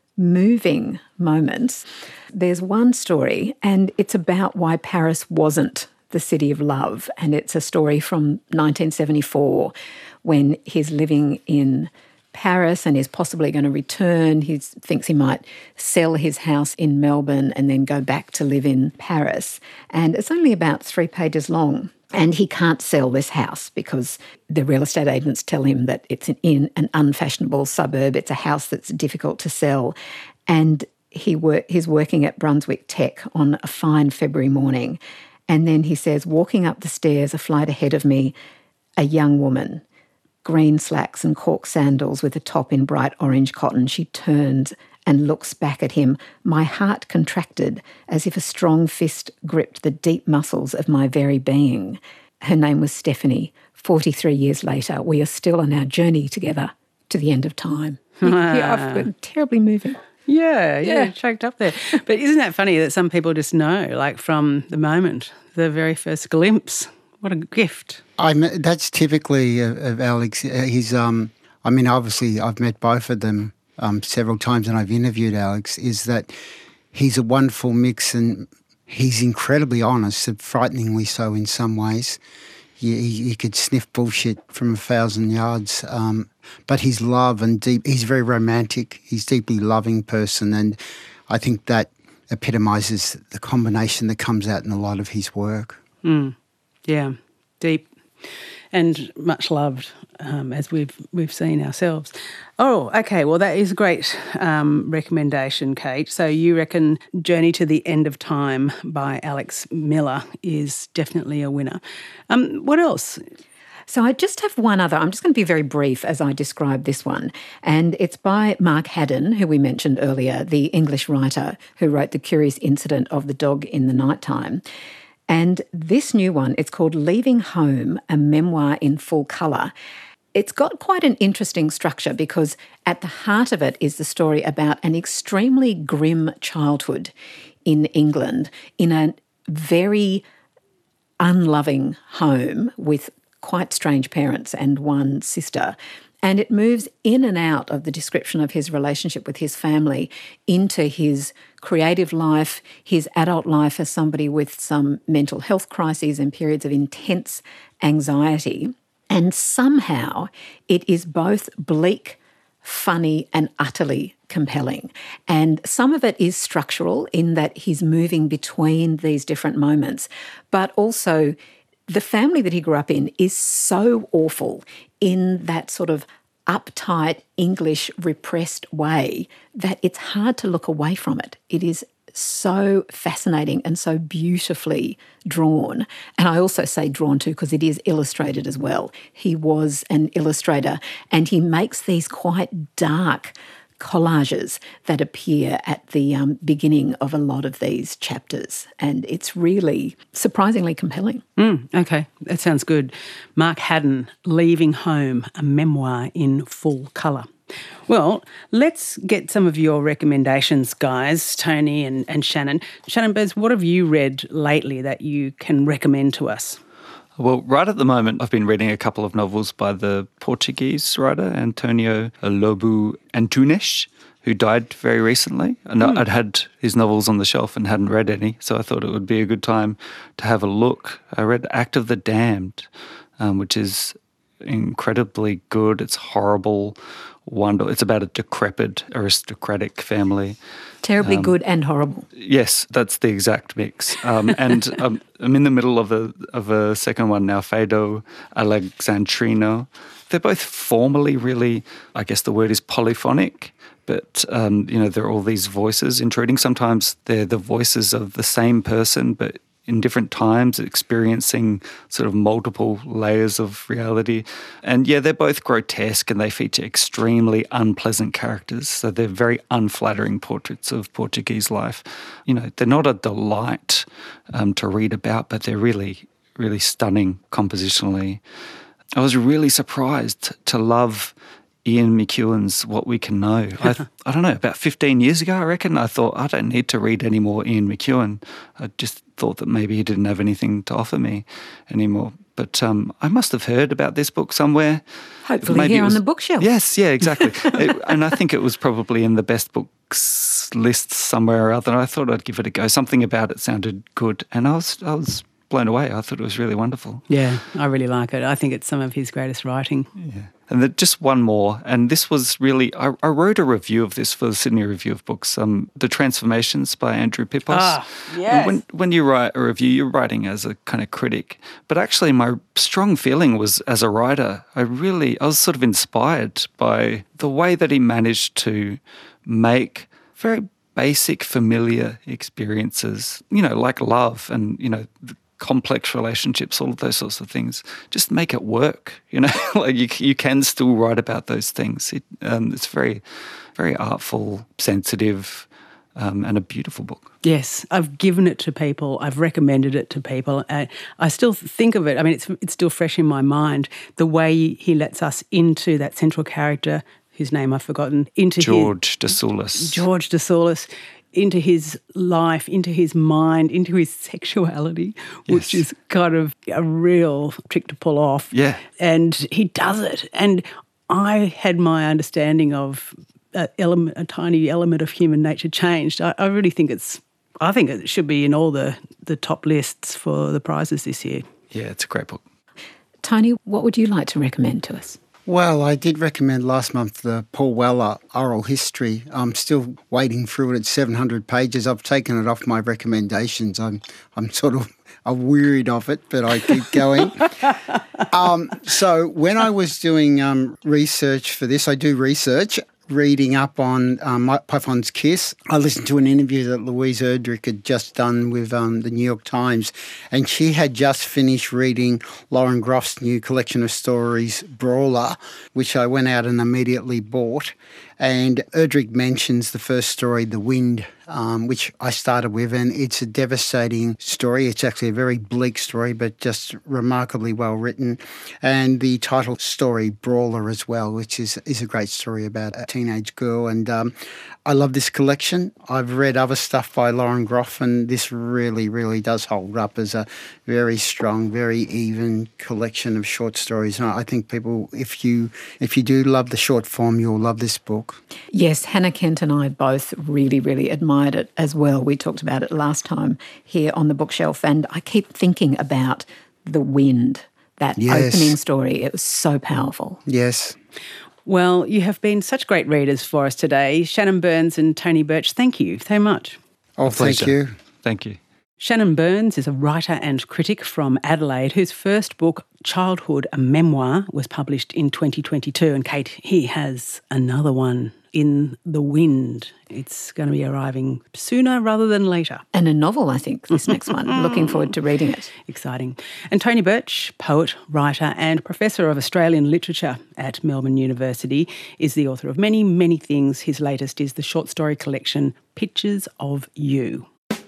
S4: moving moments. There's one story, and it's about why Paris wasn't the city of love. And it's a story from nineteen seventy-four when he's living in Paris and is possibly going to return. He thinks he might sell his house in Melbourne and then go back to live in Paris. And it's only about three pages long. And he can't sell this house because the real estate agents tell him that it's in an unfashionable suburb. It's a house that's difficult to sell. And he wor- he's working at Brunswick Tech on a fine February morning. And then he says, walking up the stairs, a flight ahead of me, a young woman, green slacks and cork sandals with a top in bright orange cotton. She turns and looks back at him. My heart contracted as if a strong fist gripped the deep muscles of my very being. Her name was Stephanie. forty-three years later, we are still on our journey together to the end of time. Yeah, terribly moving.
S5: Yeah, yeah, yeah, choked up there. But isn't that funny that some people just know, like from the moment, the very first glimpse? What a gift.
S7: I mean, that's typically of, of Alex. He's, um, I mean, obviously I've met both of them Um, several times, and I've interviewed Alex, is that he's a wonderful mix, and he's incredibly honest, and frighteningly so in some ways. He, he could sniff bullshit from a thousand yards, um, but his love and deep, he's very romantic, he's a deeply loving person, and I think that epitomises the combination that comes out in a lot of his work.
S5: Mm. Yeah, deep and much loved, um, as we've we've seen ourselves. Oh, okay. Well, that is a great um, recommendation, Kate. So you reckon Journey to the End of Time by Alex Miller is definitely a winner. Um, what else?
S4: So I just have one other. I'm just going to be very brief as I describe this one. And it's by Mark Haddon, who we mentioned earlier, the English writer who wrote The Curious Incident of the Dog in the Nighttime. And this new one, it's called Leaving Home, a Memoir in Full Colour. It's got quite an interesting structure because at the heart of it is the story about an extremely grim childhood in England in a very unloving home with quite strange parents and one sister. And it moves in and out of the description of his relationship with his family into his creative life, his adult life as somebody with some mental health crises and periods of intense anxiety. And somehow it is both bleak, funny and utterly compelling. And some of it is structural in that he's moving between these different moments, but also the family that he grew up in is so awful in that sort of uptight, English, repressed way that it's hard to look away from it. It is so fascinating and so beautifully drawn. And I also say drawn to because it is illustrated as well. He was an illustrator and he makes these quite dark collages that appear at the um, beginning of a lot of these chapters. And it's really surprisingly compelling.
S5: Mm, okay, that sounds good. Mark Haddon, Leaving Home, a Memoir in Full Colour. Well, let's get some of your recommendations, guys, Tony and, and Shannon. Shannon Burns, what have you read lately that you can recommend to us?
S6: Well, right at the moment, I've been reading a couple of novels by the Portuguese writer Antonio Lobo Antunes, who died very recently. And mm. I'd had his novels on the shelf and hadn't read any, so I thought it would be a good time to have a look. I read Act of the Damned, um, which is incredibly good. It's horrible, wonderful. It's about a decrepit aristocratic family.
S4: Terribly um, good and horrible.
S6: Yes, that's the exact mix. Um, and um, I'm in the middle of a of a second one now, Phaedo Alexandrino. They're both formally really, I guess the word is polyphonic, but, um, you know, there are all these voices intruding. Sometimes they're the voices of the same person, but in different times, experiencing sort of multiple layers of reality. And yeah, they're both grotesque and they feature extremely unpleasant characters. So they're very unflattering portraits of Portuguese life. You know, they're not a delight um, to read about, but they're really, really stunning compositionally. I was really surprised to love Ian McEwan's What We Can Know. I, I don't know, about fifteen years ago, I reckon, I thought, I don't need to read any more Ian McEwan. I just thought that maybe he didn't have anything to offer me anymore. But um, I must have heard about this book somewhere.
S4: Hopefully
S6: maybe
S4: here
S6: was,
S4: on the bookshelf.
S6: Yes, yeah, exactly. it, and I think it was probably in the best books list somewhere or other. I thought I'd give it a go. Something about it sounded good. And I was I was blown away. I thought it was really wonderful.
S5: Yeah, I really like it. I think it's some of his greatest writing.
S6: Yeah. And then just one more, and this was really, I, I wrote a review of this for the Sydney Review of Books, um, The Transformations by Andrew Pipos.
S5: Ah, yes.
S6: When, when you write a review, you're writing as a kind of critic. But actually my strong feeling was as a writer, I really, I was sort of inspired by the way that he managed to make very basic, familiar experiences, you know, like love and, you know, complex relationships, all of those sorts of things. Just make it work, you know. Like you, you can still write about those things. It, um, it's very, very artful, sensitive, um, and a beautiful book.
S5: Yes, I've given it to people. I've recommended it to people. Uh, I still think of it. I mean, it's it's still fresh in my mind. The way he lets us into that central character, whose name I've forgotten, into
S6: George de Soulis.
S5: George de Soulis. Into his life, into his mind, into his sexuality,
S6: yes.
S5: which is kind of a real trick to pull off.
S6: Yeah.
S5: And he does it. And I had my understanding of a, element, a tiny element of human nature changed. I, I really think it's, I think it should be in all the, the top lists for the prizes this year.
S6: Yeah, it's a great book.
S4: Tony, what would you like to recommend to us?
S7: Well, I did recommend last month the Paul Weller Oral History. I'm still wading through it. It's seven hundred pages. I've taken it off my recommendations. I'm I'm sort of I'm wearied of it, but I keep going. um, so when I was doing um, research for this, I do research, reading up on um, Python's Kiss. I listened to an interview that Louise Erdrich had just done with um, the New York Times, and she had just finished reading Lauren Groff's new collection of stories, Brawler, which I went out and immediately bought. And Erdrich mentions the first story, The Wind, um, which I started with, and it's a devastating story. It's actually a very bleak story, but just remarkably well written. And the title story, Brawler, as well, which is, is a great story about a teenage girl. And um, I love this collection. I've read other stuff by Lauren Groff, and this really, really does hold up as a very strong, very even collection of short stories. And I think people, if you if you do love the short form, you'll love this book.
S4: Yes, Hannah Kent and I both really, really admired it as well. We talked about it last time here on the bookshelf, and I keep thinking about The Wind, that
S7: yes.
S4: opening story. It was so powerful.
S7: Yes.
S5: Well, you have been such great readers for us today. Shannon Burns and Tony Birch, thank you so much.
S7: Oh, thank you.
S6: Thank you.
S5: Shannon Burns is a writer and critic from Adelaide whose first book, Childhood, a Memoir, was published in twenty twenty-two. And Kate, he has another one, In the Wind. It's going to be arriving sooner rather than later.
S4: And a novel, I think, this next one. Looking forward to reading it.
S5: Exciting. And Tony Birch, poet, writer and Professor of Australian Literature at Melbourne University, is the author of many, many things. His latest is the short story collection, Pictures of You.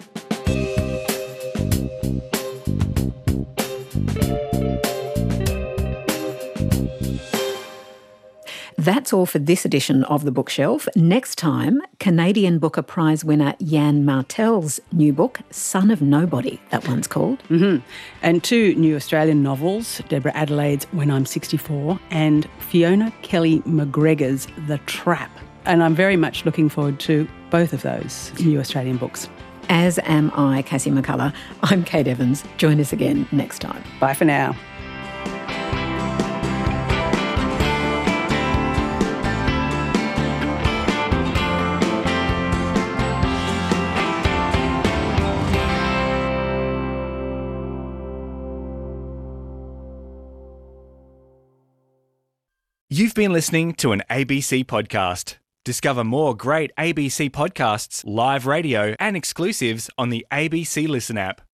S4: That's all for this edition of The Bookshelf. Next time, Canadian Booker Prize winner Jan Martel's new book, Son of Nobody, that one's called.
S5: Mm-hmm. And two new Australian novels, Deborah Adelaide's When I'm sixty-four and Fiona Kelly McGregor's The Trap. And I'm very much looking forward to both of those new Australian books.
S4: As am I, Cassie McCullough. I'm Kate Evans. Join us again next time.
S5: Bye for now.
S1: You've been listening to an A B C podcast. Discover more great A B C podcasts, live radio, and exclusives on the A B C Listen app.